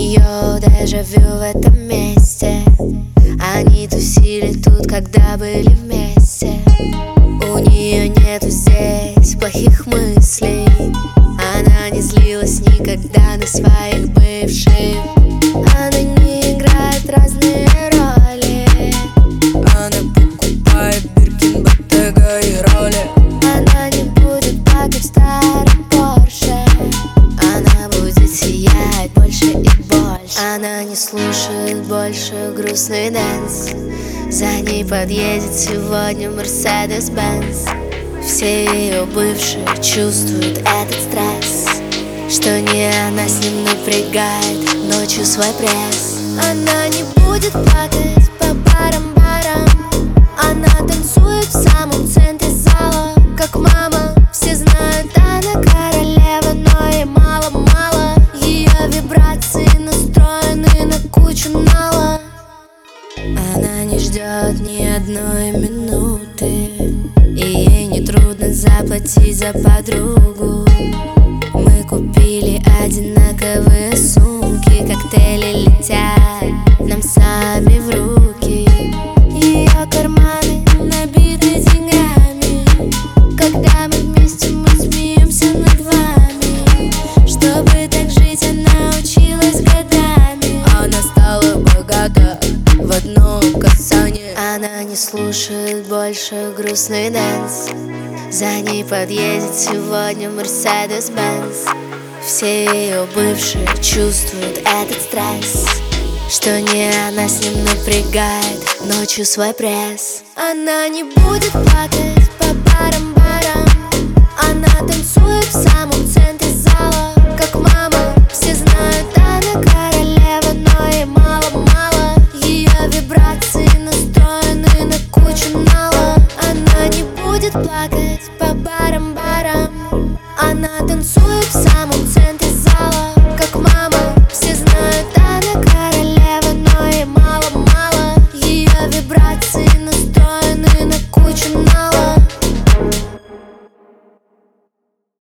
нее дежавю в этом месте. Они тусили тут, когда были вместе. У нее нету здесь плохих мыслей. Она не злилась никогда на своих бывших. Она не играет разные роли. Она покупает Биркин, Bottega и роли. Она не будет плакать в старом Порше. Она будет сиять больше и больше. Она не слушает больше грустный дэнс. За ней подъедет сегодня Mercedes-Benz. Все ее бывшие чувствуют этот стресс, что не она с ним напрягает ночью свой пресс. Она не будет плакать по барам-барам. Она танцует в самом центре зала, как мама. Все знают, она королева, но ей мало-мало. Ее вибрации настроены на кучу нала. Она не ждет ни одной минуты, и ей не трудно заплатить за подругу. Мы купили одинаковые сумки, коктейли летят нам сами в руки. Ее карманы набиты деньгами. Когда мы вместе, мы смеемся над вами. Чтобы так жить, она училась годами. Она стала богата в одно касание. Она не слушает больше грустный дэнс. За ней подъедет сегодня Mercedes-Benz. Все ее бывшие чувствуют этот стресс, что не она с ним напрягает ночью свой пресс. Она не будет плакать по барам-барам. Она танцует в самом центре зала, как мама. Все знают, она королева, но ей мало-мало. Ее вибрации настроены на кучу нала. Она не будет плакать по